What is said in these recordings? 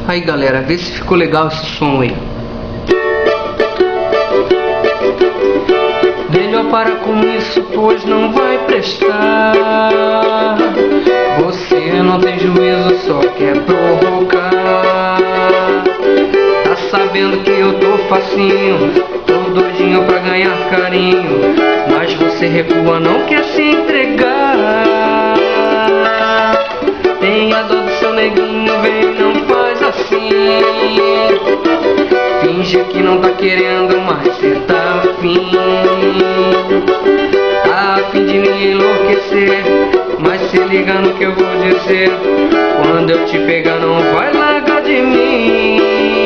Aí galera, vê se ficou legal esse som aí. Melhor para com isso, pois não vai prestar. Você não tem juízo, só quer provocar. Tá sabendo que eu tô facinho, tô doidinho pra ganhar carinho, mas você recua, não quer se entregar. Tenha dó do seu neguinho, vem, não faz assim. Finge que não tá querendo, mas cê tá afim. Tá afim de me enlouquecer, mas se liga no que eu vou dizer. Quando eu te pegar, não vai largar de mim.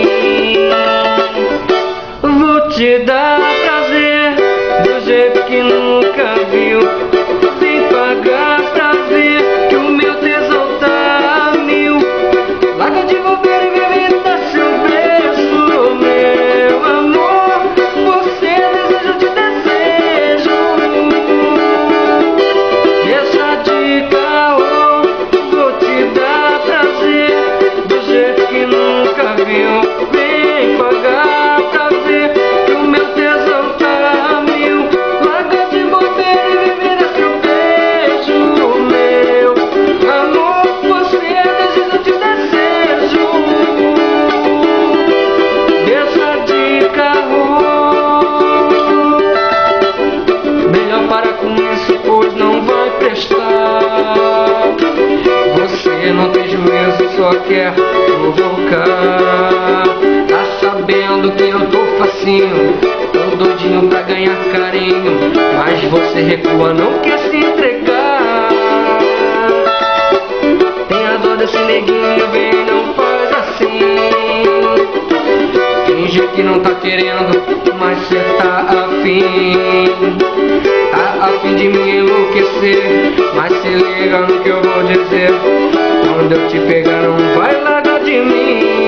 Vou te dar prazer do jeito que nunca viu. Sem pagar pra ver que o meu tesão tá a mil. Larga de bobeira e me dá seu beijo, meu amor. Você deseja de desejo. Deixa de caô, vou te dar prazer do jeito que nunca viu. Vem pagar pra ver que o meu tesão tá a mil. Larga de bobeira e me dá seu beijo, meu amor. Você deseja de desejo. Deixa de caô. Melhor para com isso, pois não vai prestar. Você não tem juízo, só quer provocar. Tá sabendo que eu tô facinho, tô doidinho pra ganhar carinho, mas você recua, não quer se entregar. Tenha dó desse neguinho, vem, não faz assim. Finge que não tá querendo, mas cê tá afim. Tá afim de me enlouquecer, mas se liga no que eu vou dizer. Quando eu te pegar, não vai largar de mim.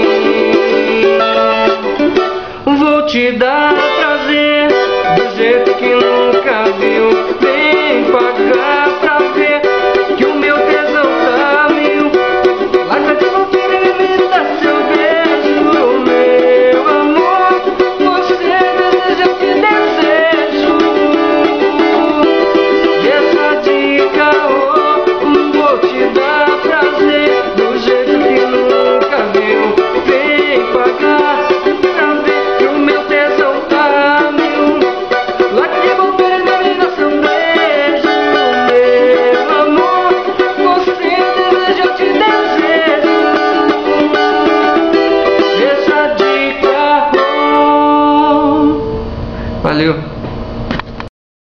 Vou te dar prazer do jeito que nunca viu. Vem pagar pra ver que o meu tesão tá a mil. Larga de bobeira e me dá seu beijo, meu amor. Você deseja que desejo. Deixa de caô, vou te dar prazer do jeito que nunca viu. Vem pagar pra ver que o meu tesão tá a mil. Larga de bobeira e me dá seu beijo, meu amor. Você deseja de desejo. Deixa de caô. Valeu.